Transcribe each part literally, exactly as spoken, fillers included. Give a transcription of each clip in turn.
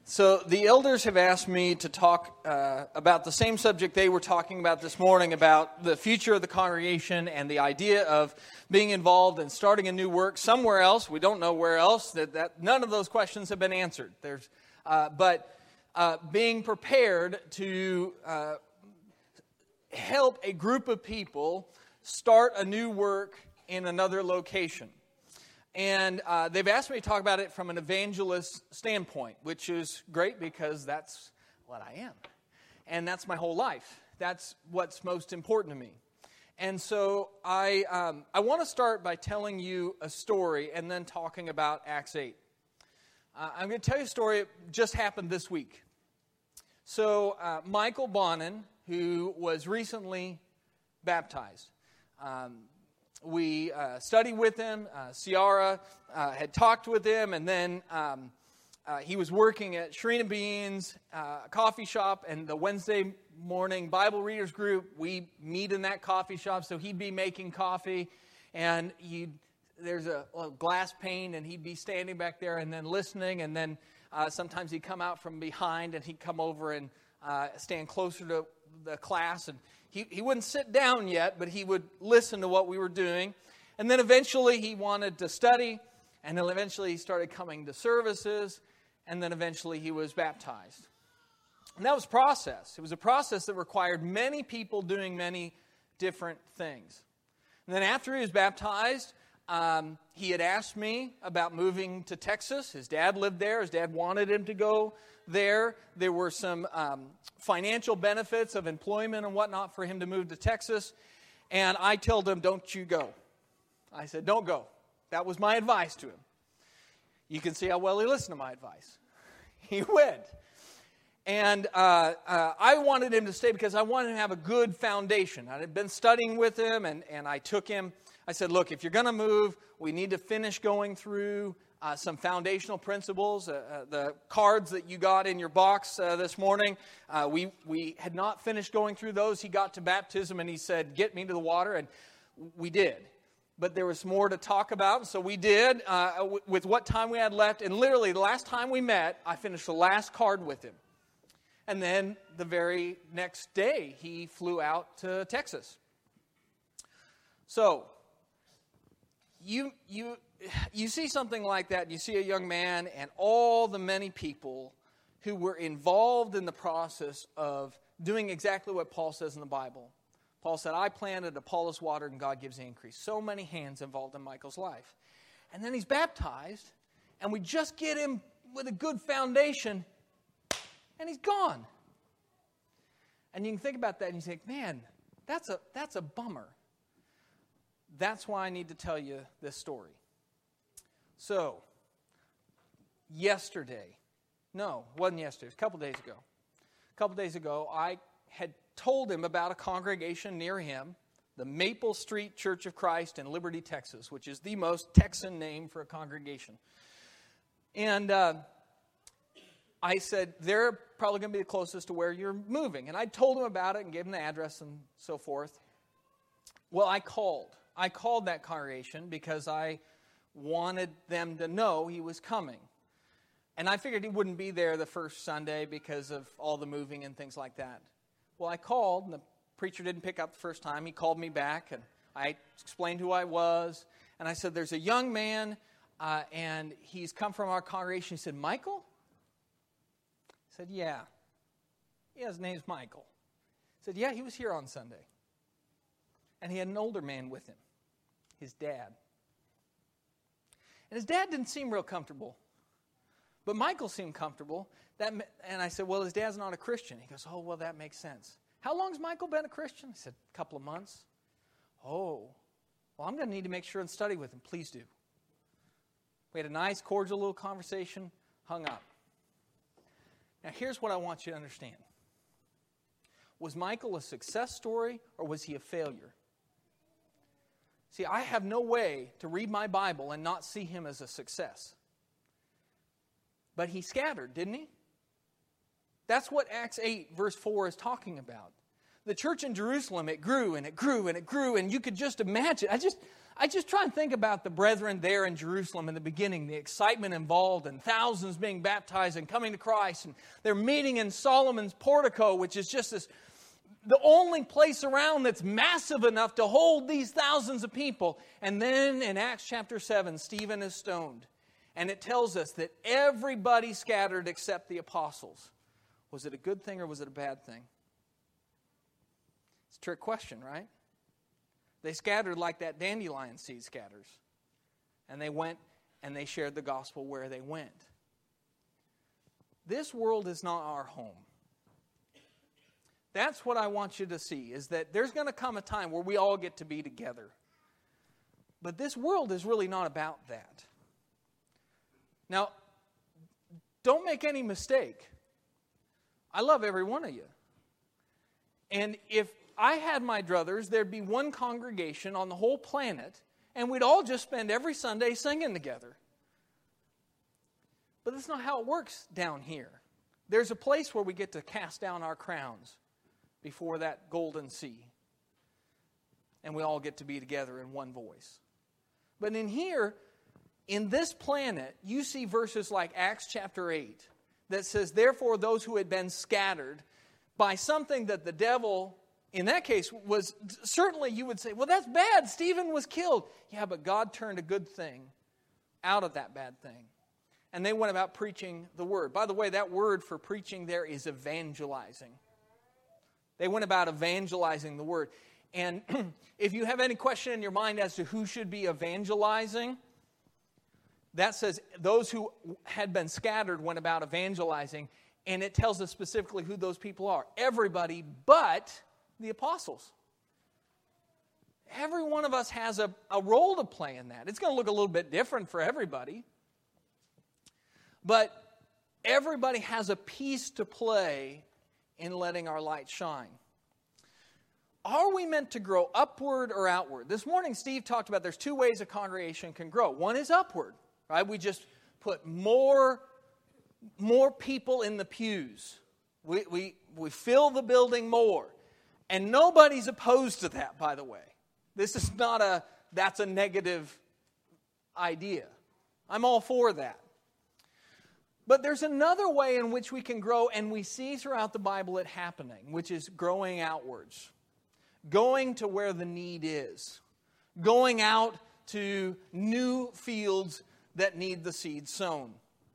So the elders have asked me to talk uh, about the same subject they were talking about this morning, about the future of the congregation and the idea of being involved and starting a new work somewhere else. We don't know where else. That, that none of those questions have been answered. There's, uh, but uh, being prepared to uh, help a group of people start a new work in another location. And uh, they've asked me to talk about it from an evangelist standpoint, which is great because that's what I am. And that's my whole life. That's what's most important to me. And so I um, I want to start by telling you a story and then talking about Acts eight. Uh, I'm going to tell you a story that just happened this week. So uh, Michael Bonin, who was recently baptized, um, We uh, studied with him. Uh, Ciara uh, had talked with him, and then um, uh, he was working at Shrina Beans, uh, a coffee shop, and the Wednesday morning Bible readers group. We meet in that coffee shop, so he'd be making coffee, and he'd, there's a, a glass pane, and he'd be standing back there and then listening, and then uh, sometimes he'd come out from behind, and he'd come over and uh, stand closer to the class, and He, he wouldn't sit down yet, but he would listen to what we were doing. And then eventually he wanted to study, and then eventually he started coming to services, and then eventually he was baptized. And that was a process. It was a process that required many people doing many different things. And then after he was baptized, um, he had asked me about moving to Texas. His dad lived there. His dad wanted him to go there. There were some um, financial benefits of employment and whatnot for him to move to Texas. And I told him, don't you go. I said, don't go. That was my advice to him. You can see how well he listened to my advice. He went. And uh, uh, I wanted him to stay because I wanted him to have a good foundation. I had been studying with him, and, and I took him. I said, look, if you're going to move, we need to finish going through Uh, some foundational principles. Uh, uh, the cards that you got in your box uh, this morning, uh, we, we had not finished going through those. He got to baptism and he said, get me to the water, and we did. But there was more to talk about, so we did uh, w- with what time we had left. And literally, the last time we met, I finished the last card with him. And then the very next day, he flew out to Texas. So, you you... You see something like that, and you see a young man and all the many people who were involved in the process of doing exactly what Paul says in the Bible. Paul said, I planted, Apollos watered, and God gives the increase. So many hands involved in Michael's life. And then he's baptized, and we just get him with a good foundation, and he's gone. And you can think about that, and you think, man, that's a that's a bummer. That's why I need to tell you this story. So, yesterday, no, it wasn't yesterday, it was a couple days ago. A couple days ago, I had told him about a congregation near him, the Maple Street Church of Christ in Liberty, Texas, which is the most Texan name for a congregation. And uh, I said, they're probably going to be the closest to where you're moving. And I told him about it and gave him the address and so forth. Well, I called. I called that congregation because I wanted them to know he was coming. And I figured he wouldn't be there the first Sunday because of all the moving and things like that. Well, I called, and the preacher didn't pick up the first time. He called me back, and I explained who I was. And I said, there's a young man, uh, and he's come from our congregation. He said, Michael? I said, yeah. Yeah, his name's Michael. He said, yeah, he was here on Sunday. And he had an older man with him, his dad. And his dad didn't seem real comfortable. But Michael seemed comfortable. That, and I said, well, his dad's not a Christian. He goes, oh, well, that makes sense. How long has Michael been a Christian? I said, a couple of months. Oh, well, I'm going to need to make sure and study with him. Please do. We had a nice, cordial little conversation, hung up. Now, here's what I want you to understand. Was Michael a success story, or was he a failure? See, I have no way to read my Bible and not see him as a success. But he scattered, didn't he? That's what Acts eight, verse four is talking about. The church in Jerusalem, it grew and it grew and it grew, and you could just imagine. I just, I just try and think about the brethren there in Jerusalem in the beginning, the excitement involved and thousands being baptized and coming to Christ. And they're meeting in Solomon's portico, which is just this, the only place around that's massive enough to hold these thousands of people. And then in Acts chapter seven, Stephen is stoned. And it tells us that everybody scattered except the apostles. Was it a good thing or was it a bad thing? It's a trick question, right? They scattered like that dandelion seed scatters. And they went and they shared the gospel where they went. This world is not our home. That's what I want you to see, is that there's going to come a time where we all get to be together. But this world is really not about that. Now, don't make any mistake. I love every one of you. And if I had my druthers, there'd be one congregation on the whole planet, and we'd all just spend every Sunday singing together. But that's not how it works down here. There's a place where we get to cast down our crowns before that golden sea. And we all get to be together in one voice. But in here, in this planet, you see verses like Acts chapter eight that says, therefore those who had been scattered by something that the devil, in that case, was, certainly you would say, well, that's bad. Stephen was killed. Yeah, but God turned a good thing out of that bad thing. And they went about preaching the word. By the way, that word for preaching there is evangelizing. They went about evangelizing the word. And if you have any question in your mind as to who should be evangelizing, that says those who had been scattered went about evangelizing. And it tells us specifically who those people are. Everybody but the apostles. Every one of us has a, a role to play in that. It's going to look a little bit different for everybody. But everybody has a piece to play in letting our light shine. Are we meant to grow upward or outward? This morning Steve talked about there's two ways a congregation can grow. One is upward, right? We just put more, more people in the pews. We, we, we fill the building more. And nobody's opposed to that, by the way. This is not a, that's a negative idea. I'm all for that. But there's another way in which we can grow, and we see throughout the Bible it happening, which is growing outwards. Going to where the need is. Going out to new fields that need the seed sown.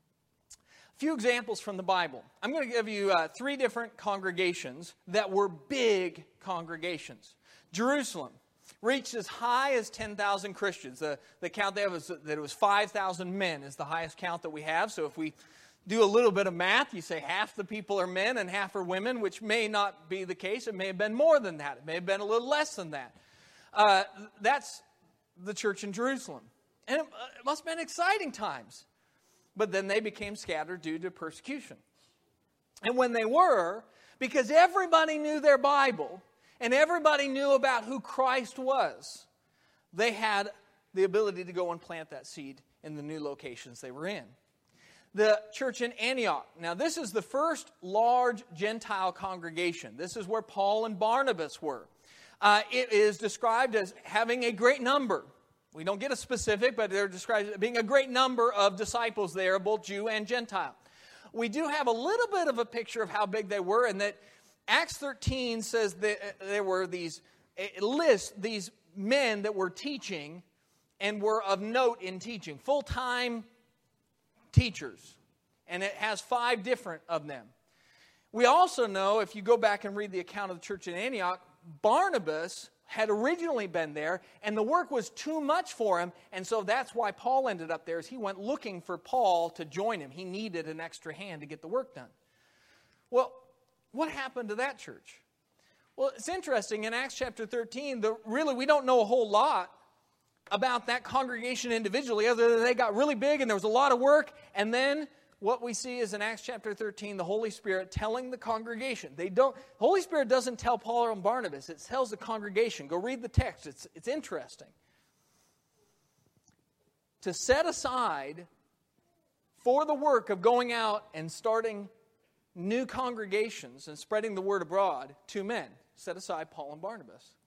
A few examples from the Bible. I'm going to give you uh, three different congregations that were big congregations. Jerusalem reached as high as ten thousand Christians. The, the count they have is that it was five thousand men is the highest count that we have. So if we do a little bit of math, you say half the people are men and half are women, which may not be the case. It may have been more than that. It may have been a little less than that. Uh, that's the church in Jerusalem. And it, it must have been exciting times. But then they became scattered due to persecution. And when they were, because everybody knew their Bible and everybody knew about who Christ was, they had the ability to go and plant that seed in the new locations they were in. The church in Antioch. Now, this is the first large Gentile congregation. This is where Paul and Barnabas were. Uh, it is described as having a great number. We don't get a specific, but they're described as being a great number of disciples there, both Jew and Gentile. We do have a little bit of a picture of how big they were, and that Acts thirteen says that there were these lists, these men that were teaching and were of note in teaching, full-time teachers. And it has five different of them. We also know, if you go back and read the account of the church in Antioch, Barnabas had originally been there, and the work was too much for him, and so that's why Paul ended up there, is he went looking for Paul to join him. He needed an extra hand to get the work done. Well, what happened to that church? Well, it's interesting. In Acts chapter thirteen, the, really we don't know a whole lot about that congregation individually, other than they got really big and there was a lot of work. And then what we see is in Acts chapter thirteen, the Holy Spirit telling the congregation. They don't. The Holy Spirit doesn't tell Paul and Barnabas. It tells the congregation. Go read the text. It's, it's interesting. To set aside for the work of going out and starting new congregations and spreading the word abroad, two men. Set aside Paul and Barnabas.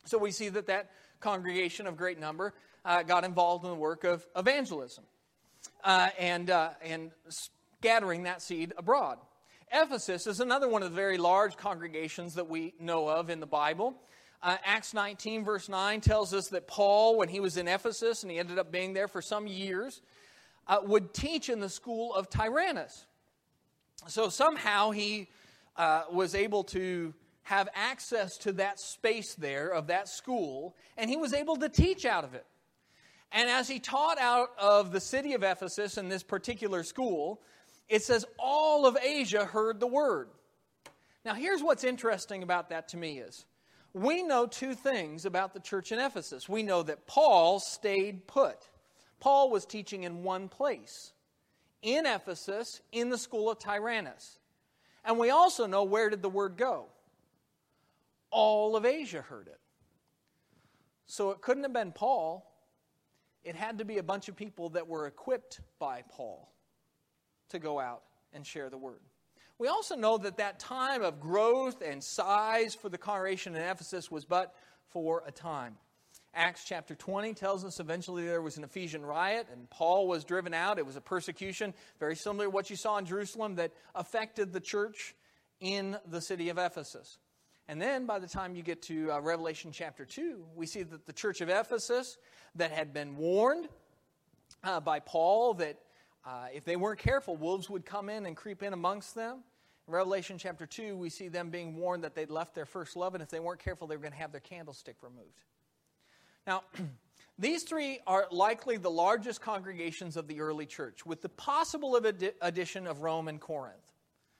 So we see that that congregation of great number uh, got involved in the work of evangelism uh, and, uh, and scattering that seed abroad. Ephesus is another one of the very large congregations that we know of in the Bible. Uh, Acts nineteen, verse nine, tells us that Paul, when he was in Ephesus, and he ended up being there for some years, uh, would teach in the school of Tyrannus. So somehow he uh, was able to have access to that space there of that school, and he was able to teach out of it. And as he taught out of the city of Ephesus in this particular school, it says all of Asia heard the word. Now here's what's interesting about that to me is, we know two things about the church in Ephesus. We know that Paul stayed put. Paul was teaching in one place, in Ephesus, in the school of Tyrannus. And we also know, where did the word go? All of Asia heard it. So it couldn't have been Paul. It had to be a bunch of people that were equipped by Paul to go out and share the word. We also know that that time of growth and size for the congregation in Ephesus was but for a time. Acts chapter twenty tells us eventually there was an Ephesian riot and Paul was driven out. It was a persecution, very similar to what you saw in Jerusalem, that affected the church in the city of Ephesus. And then by the time you get to uh, Revelation chapter two, we see that the church of Ephesus that had been warned uh, by Paul that uh, if they weren't careful, wolves would come in and creep in amongst them. In Revelation chapter two, we see them being warned that they'd left their first love, and if they weren't careful, they were going to have their candlestick removed. Now, these three are likely the largest congregations of the early church, with the possible addition of Rome and Corinth.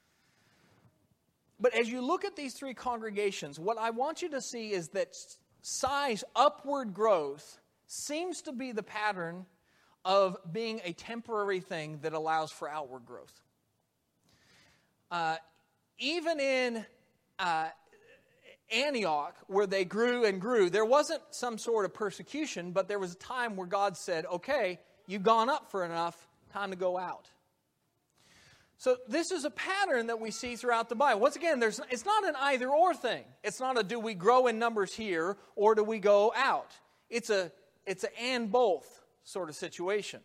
But as you look at these three congregations, what I want you to see is that size, upward growth, seems to be the pattern of being a temporary thing that allows for outward growth. Uh, even in uh, Antioch, where they grew and grew, there wasn't some sort of persecution, but there was a time where God said, okay, you've gone up for enough, time to go out. So this is a pattern that we see throughout the Bible. Once again, there's, it's not an either-or thing. It's not a do we grow in numbers here or do we go out. It's a, it's a and both sort of situation.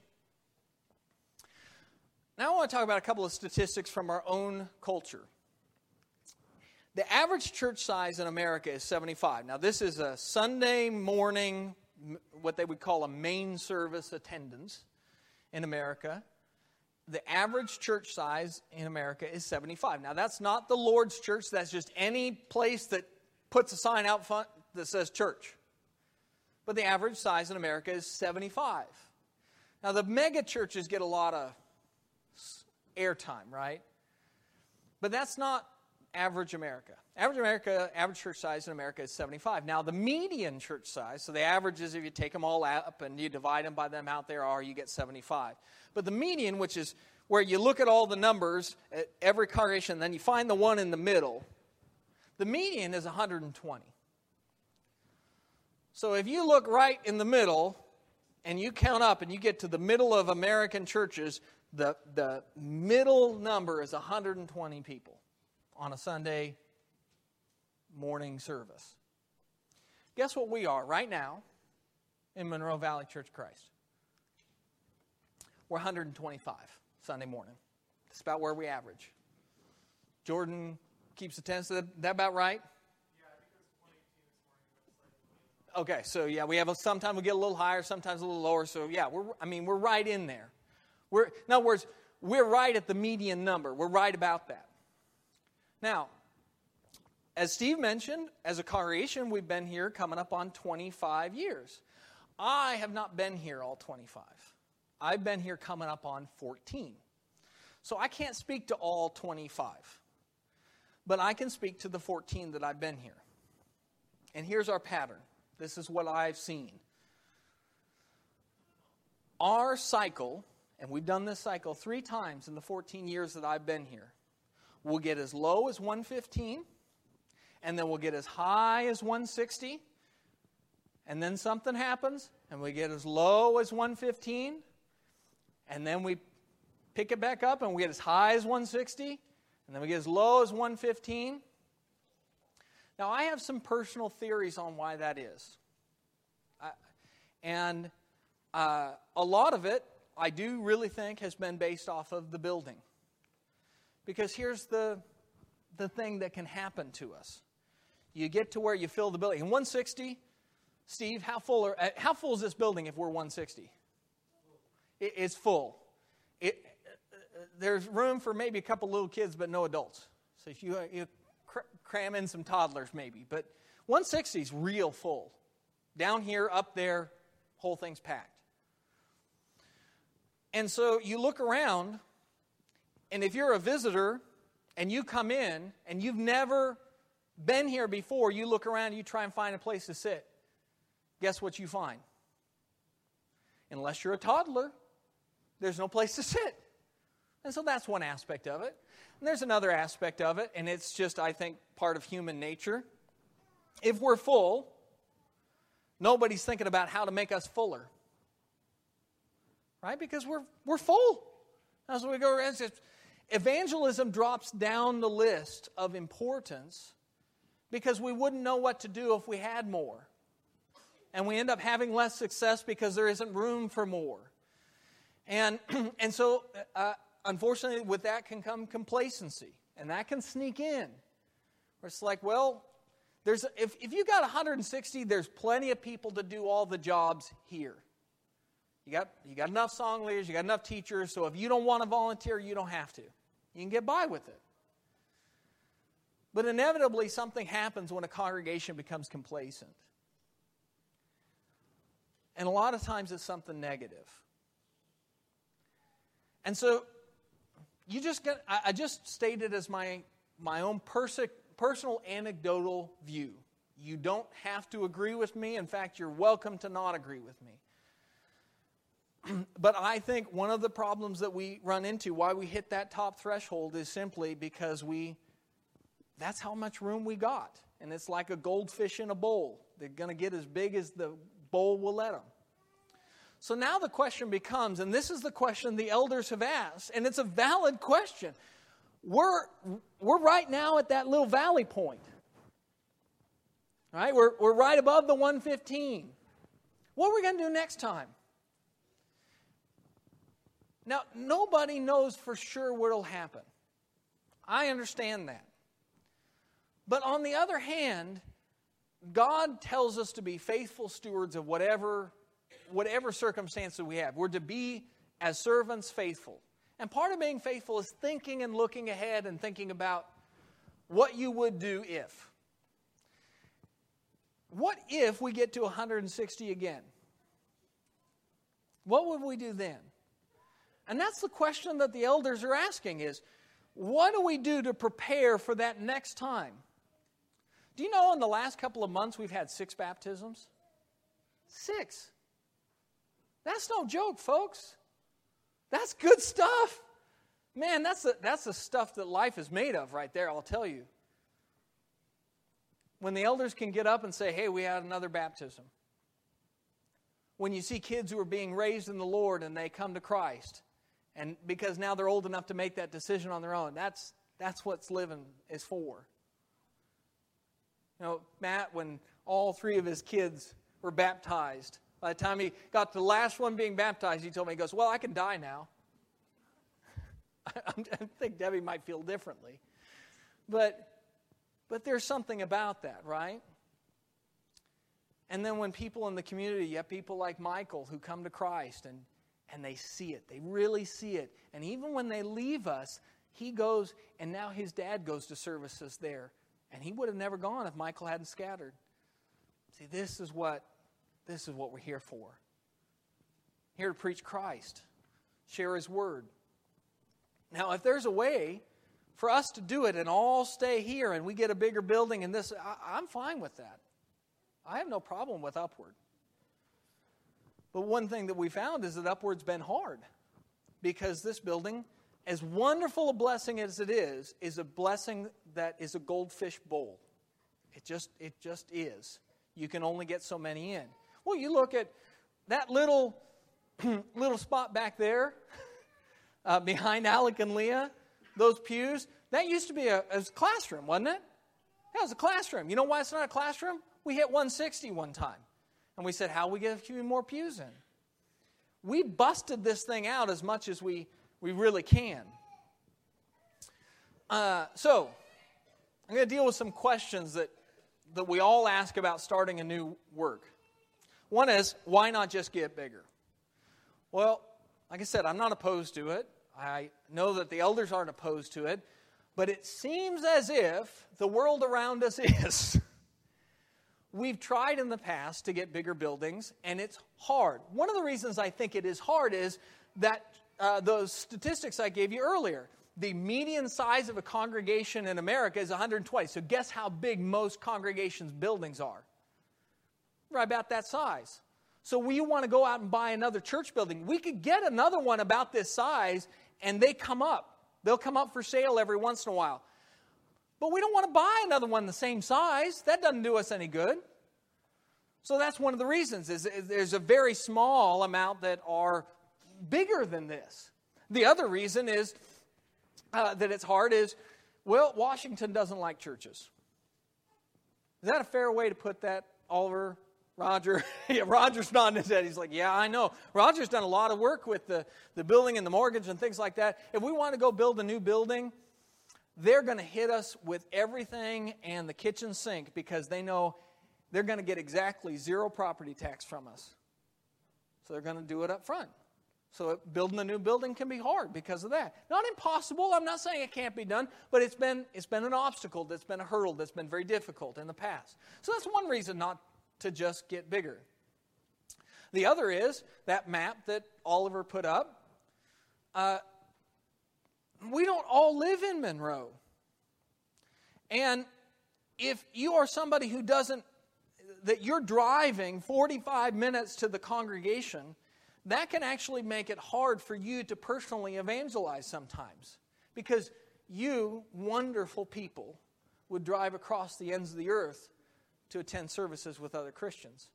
Now I want to talk about a couple of statistics from our own culture. The average church size in America is seventy-five. Now this is a Sunday morning, what they would call a main service attendance in America. The average church size in America is seventy-five. Now that's not the Lord's church. That's just any place that puts a sign out front that says church. But the average size in America is seventy-five. Now the mega churches get a lot of airtime, right? But that's not average America. Average America, average church size in America is seventy-five. Now the median church size, so the average is if you take them all up and you divide them by the amount there are, you get seventy-five. But the median, which is where you look at all the numbers at every congregation, then you find the one in the middle, the median is one hundred twenty. So if you look right in the middle and you count up and you get to the middle of American churches, the, the middle number is one hundred twenty people on a Sunday morning service. Guess what we are right now in Monroe Valley Church of Christ? We're one hundred twenty-five Sunday morning. That's about where we average. Jordan keeps attendance. Is that about right? Yeah, I think it was one eighteen this morning. Okay, so yeah, we have a, sometimes we get a little higher, sometimes a little lower. So yeah, we're I mean we're right in there. We're in other words, we're right at the median number. We're right about that. Now, as Steve mentioned, as a congregation, we've been here coming up on twenty-five years. I have not been here all twenty-five. I've been here coming up on fourteen. So I can't speak to all twenty-five. But I can speak to the fourteen that I've been here. And here's our pattern. This is what I've seen. Our cycle, and we've done this cycle three times in the fourteen years that I've been here, we'll get as low as one fifteen, and then we'll get as high as one sixty, and then something happens, and we get as low as one fifteen, and then we pick it back up, and we get as high as one sixty, and then we get as low as one fifteen. Now, I have some personal theories on why that is. I, and uh, a lot of it, I do really think, has been based off of the building. Because here's the, the thing that can happen to us. You get to where you fill the building. In one sixty, Steve, how full are, uh, how full is this building if we're one sixty? It, it's full. It, uh, there's room for maybe a couple little kids, but no adults. So if you, you cr- cram in some toddlers maybe. But one sixty is real full. Down here, up there, whole thing's packed. And so you look around, and if you're a visitor and you come in and you've never been here before, you look around and you try and find a place to sit. Guess what you find? Unless you're a toddler, there's no place to sit. And so that's one aspect of it. And there's another aspect of it, and it's just, I think, part of human nature. If we're full, nobody's thinking about how to make us fuller. Right? Because we're we're full. As we go around, evangelism drops down the list of importance because we wouldn't know what to do if we had more. And we end up having less success because there isn't room for more. And, and so, uh, unfortunately, with that can come complacency. And that can sneak in. Where it's like, well, there's if, if you got one hundred sixty, there's plenty of people to do all the jobs here. You got, you got enough song leaders, you got enough teachers, so if you don't want to volunteer, you don't have to. You can get by with it. But inevitably, something happens when a congregation becomes complacent. And a lot of times it's something negative. And so, you just get, I, I just stated as my, my own perse, personal anecdotal view. You don't have to agree with me. In fact, you're welcome to not agree with me. But I think one of the problems that we run into, why we hit that top threshold, is simply because we, that's how much room we got. And it's like a goldfish in a bowl. They're going to get as big as the bowl will let them. So now the question becomes, and this is the question the elders have asked, and it's a valid question. We're, we're right now at that little valley point. Right? We're, we're right above the one fifteen. What are we going to do next time? Now, nobody knows for sure what will happen. I understand that. But on the other hand, God tells us to be faithful stewards of whatever, whatever circumstances we have. We're to be, as servants, faithful. And part of being faithful is thinking and looking ahead and thinking about what you would do if. What if we get to one hundred sixty again? What would we do then? And that's the question that the elders are asking is, what do we do to prepare for that next time? Do you know in the last couple of months we've had six baptisms? Six. That's no joke, folks. That's good stuff. Man, that's the, that's the stuff that life is made of right there, I'll tell you. When the elders can get up and say, hey, we had another baptism. When you see kids who are being raised in the Lord and they come to Christ, and because now they're old enough to make that decision on their own, that's that's what's living is for. You know, Matt, when all three of his kids were baptized, by the time he got to the last one being baptized, he told me, he goes, well, I can die now. I think Debbie might feel differently. But, but there's something about that, right? And then when people in the community, you have people like Michael who come to Christ and, and they see it. They really see it. And even when they leave us, he goes, and now his dad goes to services there. And he would have never gone if Michael hadn't scattered. See, this is what, this is what we're here for. Here to preach Christ. Share his word. Now, if there's a way for us to do it and all stay here and we get a bigger building and this, I, I'm fine with that. I have no problem with Upward. But one thing that we found is that Upward's been hard. Because this building, as wonderful a blessing as it is, is a blessing that is a goldfish bowl. It just, it just is. You can only get so many in. Well, you look at that little, little spot back there, uh, behind Alec and Leah, those pews, that used to be a, a classroom, wasn't it? Yeah, it's a classroom. You know why it's not a classroom? We hit one sixty one time. And we said, how do we get a few more pews in? We busted this thing out as much as we, we really can. Uh, so, I'm going to deal with some questions that, that we all ask about starting a new work. One is, why not just get bigger? Well, like I said, I'm not opposed to it. I know that the elders aren't opposed to it. But it seems as if the world around us is. We've tried in the past to get bigger buildings, and it's hard. One of the reasons I think it is hard is that uh, those statistics I gave you earlier. The median size of a congregation in America is one hundred twenty. So guess how big most congregations' buildings are? Right about that size. So we want to go out and buy another church building. We could get another one about this size, and they come up. They'll come up for sale every once in a while. But we don't want to buy another one the same size. That doesn't do us any good. So that's one of the reasons, is, is there's a very small amount that are bigger than this. The other reason is uh, that it's hard is, well, Washington doesn't like churches. Is that a fair way to put that, Oliver? Roger, yeah, Roger's nodding his head. He's like, yeah, I know. Roger's done a lot of work with the, the building and the mortgage and things like that. If we want to go build a new building, they're going to hit us with everything and the kitchen sink because they know they're going to get exactly zero property tax from us. So they're going to do it up front. So building a new building can be hard because of that. Not impossible. I'm not saying it can't be done, but it's been it's been an obstacle that's been a hurdle that's been very difficult in the past. So that's one reason not to just get bigger. The other is that map that Oliver put up. Uh, we don't all live in Monroe. And if you are somebody who doesn't, that you're driving forty-five minutes to the congregation, that can actually make it hard for you to personally evangelize sometimes. Because you, wonderful people, would drive across the ends of the earth to attend services with other Christians.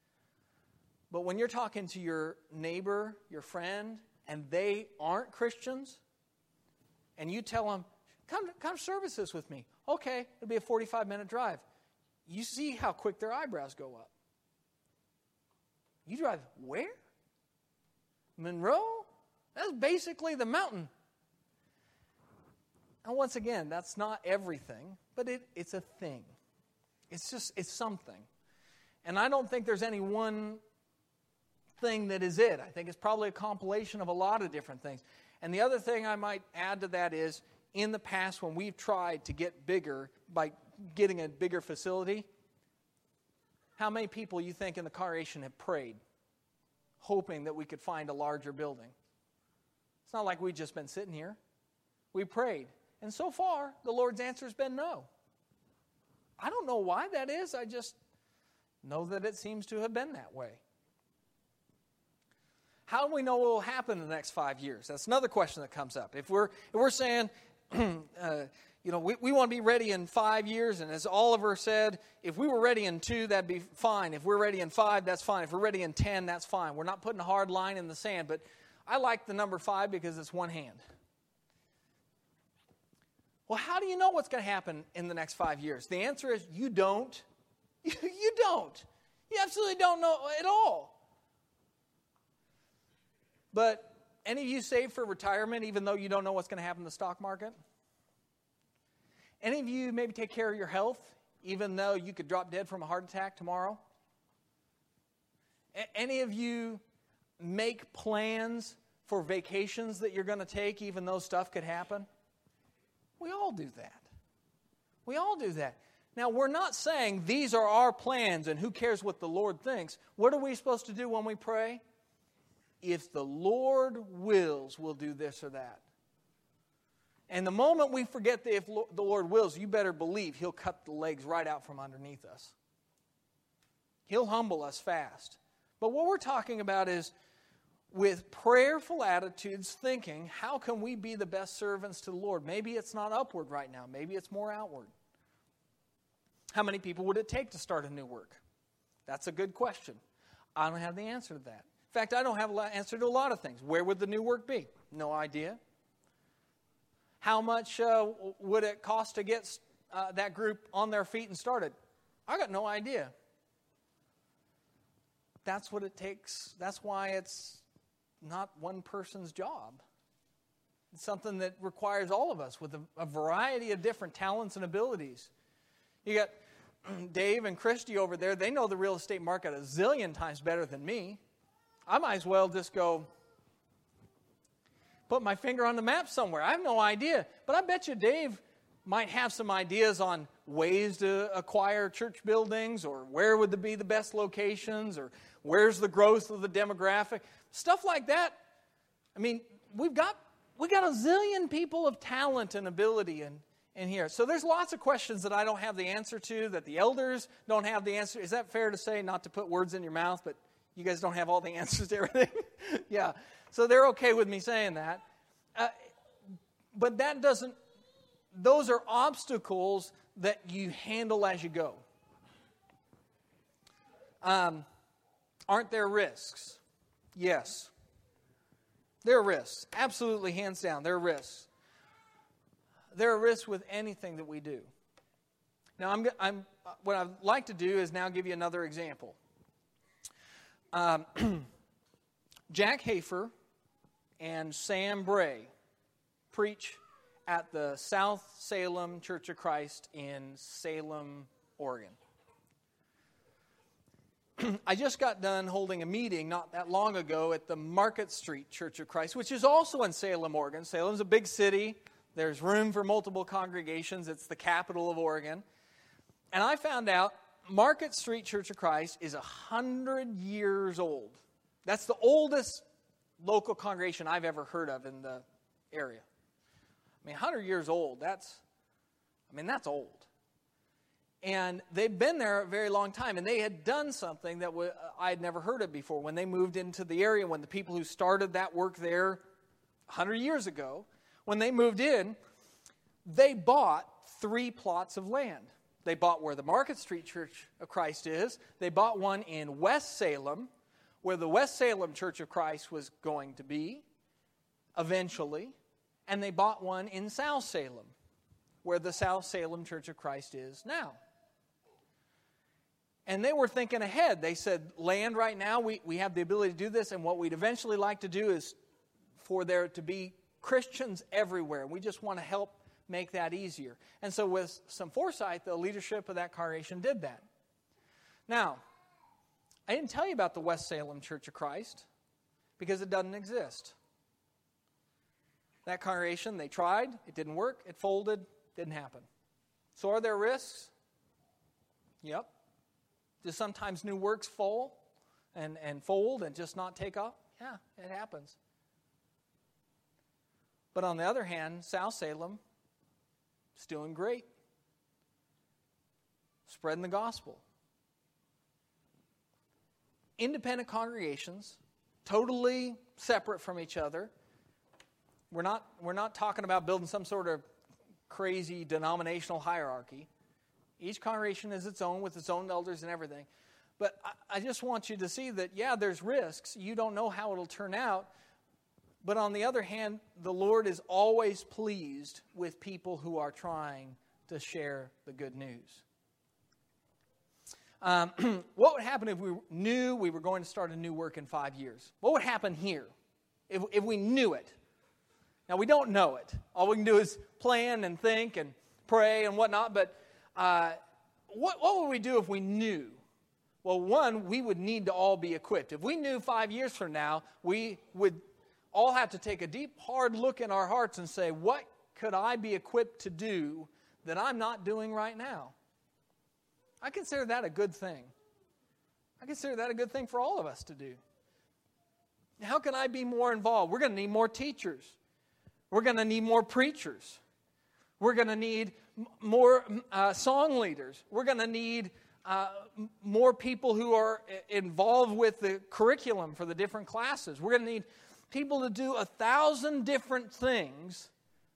But when you're talking to your neighbor, your friend, and they aren't Christians, and you tell them, come, come to services with me. Okay, it'll be a forty-five minute drive. You see how quick their eyebrows go up. You drive where? Monroe? That's basically the mountain. And once again, that's not everything, but it, it's a thing. It's just, it's something. And I don't think there's any one thing that is it. I think it's probably a compilation of a lot of different things. And the other thing I might add to that is, in the past when we've tried to get bigger by getting a bigger facility, how many people you think in the congregation have prayed, hoping that we could find a larger building? It's not like we've just been sitting here. We prayed. And so far, the Lord's answer has been no. I don't know why that is. I just know that it seems to have been that way. How do we know what will happen in the next five years? That's another question that comes up. If we're if we're saying, uh, you know, we, we want to be ready in five years, and as Oliver said, if we were ready in two, that'd be fine. If we're ready in five, that's fine. If we're ready in ten, that's fine. We're not putting a hard line in the sand, but I like the number five because it's one hand. Well, how do you know what's going to happen in the next five years? The answer is you don't. You don't. You absolutely don't know at all. But any of you save for retirement even though you don't know what's going to happen in the stock market? Any of you maybe take care of your health even though you could drop dead from a heart attack tomorrow? A- any of you make plans for vacations that you're going to take even though stuff could happen? We all do that. We all do that. Now, we're not saying these are our plans and who cares what the Lord thinks. What are we supposed to do when we pray? If the Lord wills, we'll do this or that. And the moment we forget that if the Lord wills, you better believe He'll cut the legs right out from underneath us. He'll humble us fast. But what we're talking about is, with prayerful attitudes, thinking, how can we be the best servants to the Lord? Maybe it's not upward right now. Maybe it's more outward. How many people would it take to start a new work? That's a good question. I don't have the answer to that. In fact, I don't have an answer to a lot of things. Where would the new work be? No idea. How much uh, would it cost to get uh, that group on their feet and started? I got no idea. That's what it takes. That's why it's not one person's job. It's something that requires all of us with a, a variety of different talents and abilities. You got Dave and Christy over there. They know the real estate market a zillion times better than me. I might as well just go put my finger on the map somewhere. I have no idea. But I bet you Dave might have some ideas on ways to acquire church buildings, or where would be the best locations, or where's the growth of the demographic. Stuff like that. I mean, we've got we got a zillion people of talent and ability in, in here. So there's lots of questions that I don't have the answer to, that the elders don't have the answer. Is that fair to say? Not to put words in your mouth, but you guys don't have all the answers to everything? Yeah. So they're okay with me saying that. Uh, but that doesn't, those are obstacles that you handle as you go. Um, aren't there risks? Yes. There are risks. Absolutely, hands down, there are risks. There are risks with anything that we do. Now, I'm, I'm, what I'd like to do is now give you another example. Um, Jack Hafer and Sam Bray preach at the South Salem Church of Christ in Salem, Oregon. I just got done holding a meeting not that long ago at the Market Street Church of Christ, which is also in Salem, Oregon. Salem's a big city. There's room for multiple congregations. It's the capital of Oregon. And I found out Market Street Church of Christ is one hundred years old. That's the oldest local congregation I've ever heard of in the area. I mean, one hundred years old, that's, I mean, that's old. And they've been there a very long time, and they had done something that I had never heard of before. When they moved into the area, when the people who started that work there one hundred years ago, when they moved in, they bought three plots of land. They bought where the Market Street Church of Christ is. They bought one in West Salem, where the West Salem Church of Christ was going to be eventually. And they bought one in South Salem, where the South Salem Church of Christ is now. And they were thinking ahead. They said, land right now, we, we have the ability to do this, and what we'd eventually like to do is for there to be Christians everywhere. We just want to help make that easier. And so with some foresight, the leadership of that congregation did that. Now, I didn't tell you about the West Salem Church of Christ because it doesn't exist. That congregation, they tried, it didn't work, it folded, didn't happen. So are there risks? Yep. Do sometimes new works fall and, and fold and just not take off? Yeah, it happens. But on the other hand, South Salem is doing great. Spreading the gospel. Independent congregations, totally separate from each other. We're not, we're not talking about building some sort of crazy denominational hierarchy. Each congregation is its own with its own elders and everything. But I, I just want you to see that, yeah, there's risks. You don't know how it'll turn out. But on the other hand, the Lord is always pleased with people who are trying to share the good news. Um, what would happen if we knew we were going to start a new work in five years? What would happen here if, if we knew it? Now, we don't know it. All we can do is plan and think and pray and whatnot. But uh, what, what would we do if we knew? Well, one, we would need to all be equipped. If we knew five years from now, we would all have to take a deep, hard look in our hearts and say, what could I be equipped to do that I'm not doing right now? I consider that a good thing. I consider that a good thing for all of us to do. How can I be more involved? We're going to need more teachers. We're going to need more preachers. We're going to need m- more uh, song leaders. We're going to need uh, m- more people who are involved with the curriculum for the different classes. We're going to need people to do a thousand different things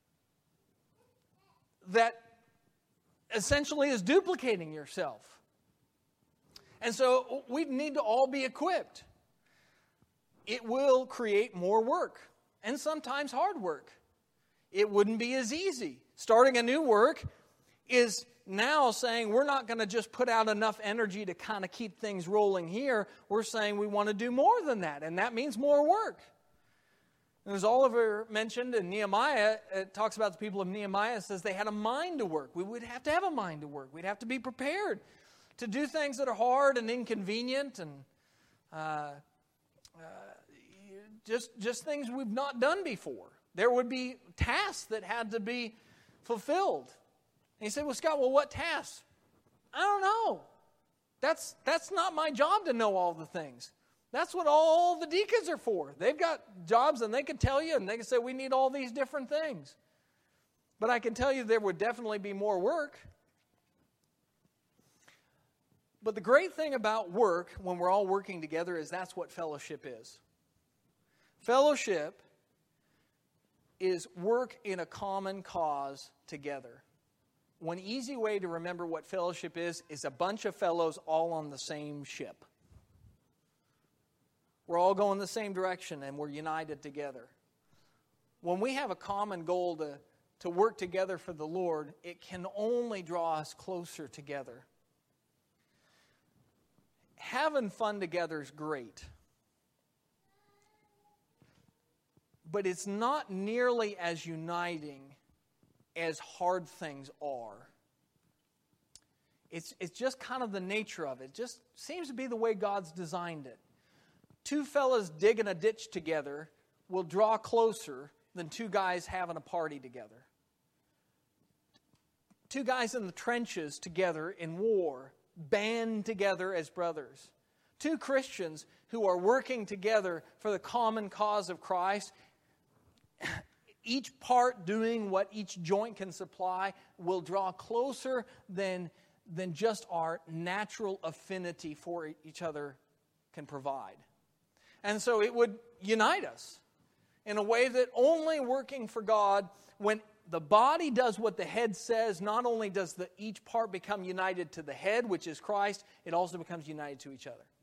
that essentially is duplicating yourself. And so we need to all be equipped. It will create more work, and sometimes hard work. It wouldn't be as easy. Starting a new work is now saying we're not going to just put out enough energy to kind of keep things rolling here. We're saying we want to do more than that, and that means more work. And as Oliver mentioned in Nehemiah, it talks about the people of Nehemiah, it says they had a mind to work. We would have to have a mind to work. We'd have to be prepared to do things that are hard and inconvenient and uh, uh, just, just things we've not done before. There would be tasks that had to be fulfilled. And he said, well, Scott, well, what tasks? I don't know. That's, that's not my job to know all the things. That's what all the deacons are for. They've got jobs and they can tell you and they can say we need all these different things. But I can tell you there would definitely be more work. But the great thing about work when we're all working together is that's what fellowship is. Fellowship is work in a common cause together. One easy way to remember what fellowship is is a bunch of fellows all on the same ship. We're all going the same direction and we're united together. When we have a common goal to, to work together for the Lord, it can only draw us closer together. Having fun together is great. But it's not nearly as uniting as hard things are. It's, it's just kind of the nature of it. It just seems to be the way God's designed it. Two fellas digging a ditch together will draw closer than two guys having a party together. Two guys in the trenches together in war band together as brothers. Two Christians who are working together for the common cause of Christ, each part doing what each joint can supply, will draw closer than, than just our natural affinity for each other can provide. And so it would unite us in a way that only working for God, when the body does what the head says, not only does the, each part become united to the head, which is Christ, it also becomes united to each other.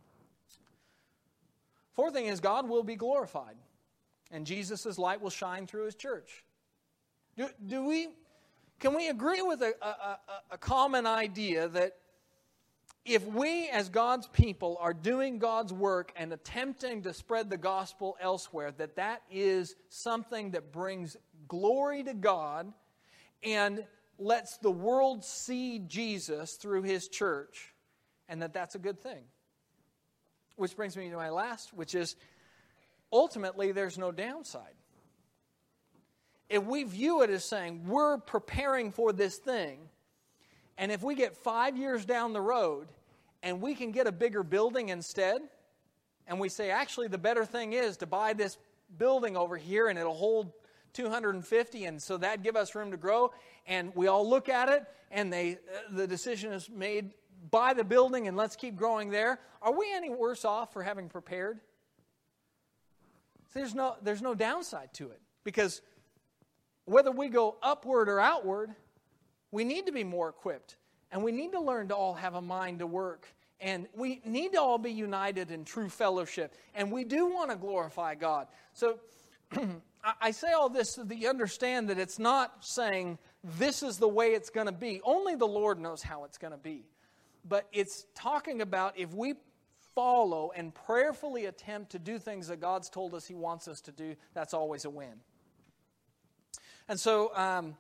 Fourth thing is God will be glorified, and Jesus' light will shine through His church. Do, do we, can we agree with a, a, a, a common idea that if we as God's people are doing God's work and attempting to spread the gospel elsewhere, that that is something that brings glory to God and lets the world see Jesus through His church, and that that's a good thing? Which brings me to my last, which is ultimately there's no downside. If we view it as saying we're preparing for this thing, and if we get five years down the road and we can get a bigger building instead, and we say, actually, the better thing is to buy this building over here and it'll hold two hundred fifty, and so that'd give us room to grow, and we all look at it and they the decision is made, buy the building and let's keep growing there. Are we any worse off for having prepared? There's no, there's no downside to it, because whether we go upward or outward, we need to be more equipped, and we need to learn to all have a mind to work, and we need to all be united in true fellowship, and we do want to glorify God. So I say all this so that you understand that it's not saying this is the way it's going to be. Only the Lord knows how it's going to be. But it's talking about if we follow and prayerfully attempt to do things that God's told us He wants us to do, that's always a win. And so, um,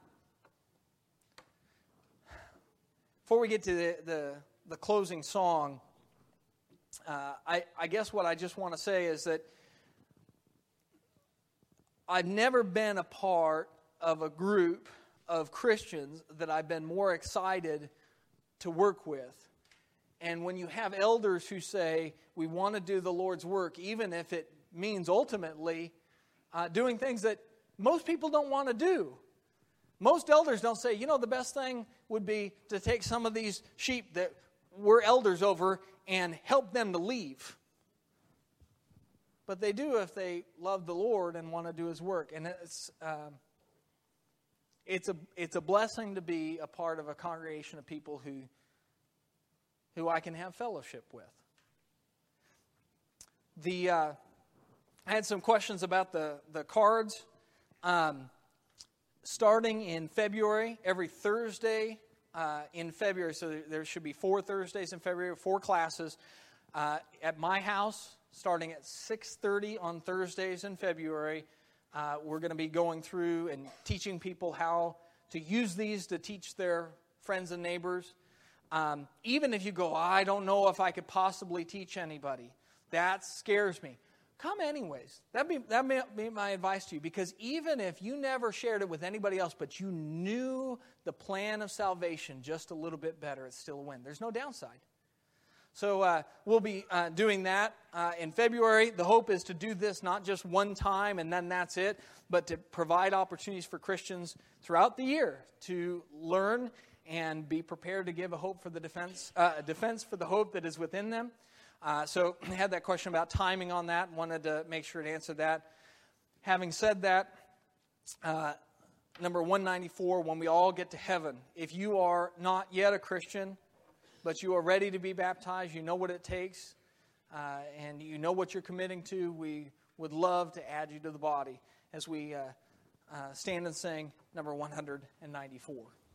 before we get to the, the, the closing song, uh, I, I guess what I just want to say is that I've never been a part of a group of Christians that I've been more excited to work with. And when you have elders who say, we want to do the Lord's work, even if it means ultimately uh, doing things that most people don't want to do. Most elders don't say, you know, the best thing would be to take some of these sheep that we're elders over and help them to leave. But they do if they love the Lord and want to do His work. And it's um, it's a it's a blessing to be a part of a congregation of people who who I can have fellowship with. The uh, I had some questions about the the cards. Um, starting in February, every Thursday uh, in February, so there, there should be four Thursdays in February, four classes uh, at my house, starting at six thirty on Thursdays in February. Uh, we're going to be going through and teaching people how to use these to teach their friends and neighbors. Um, even if you go, I don't know if I could possibly teach anybody. That scares me. Come anyways. That'd be, that'd be my advice to you. Because even if you never shared it with anybody else, but you knew the plan of salvation just a little bit better, it's still a win. There's no downside. So uh, we'll be uh, doing that uh, in February. The hope is to do this not just one time and then that's it, but to provide opportunities for Christians throughout the year to learn and be prepared to give a hope for the defense, uh, a defense for the hope that is within them. Uh, so I had that question about timing on that and wanted to make sure to answer that. Having said that, uh, number one ninety-four, when we all get to heaven, if you are not yet a Christian, but you are ready to be baptized, you know what it takes, uh, and you know what you're committing to, we would love to add you to the body as we uh, uh, stand and sing number one ninety-four.